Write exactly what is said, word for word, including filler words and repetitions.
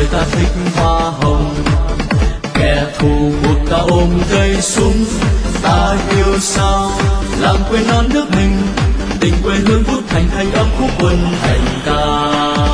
đời ta thích hoa hồng. Kẻ thù buộc ta ôm cây súng, ta yêu sao làm quên non nước mình, tình quê hương vút thành thành âm khúc quân hành ca.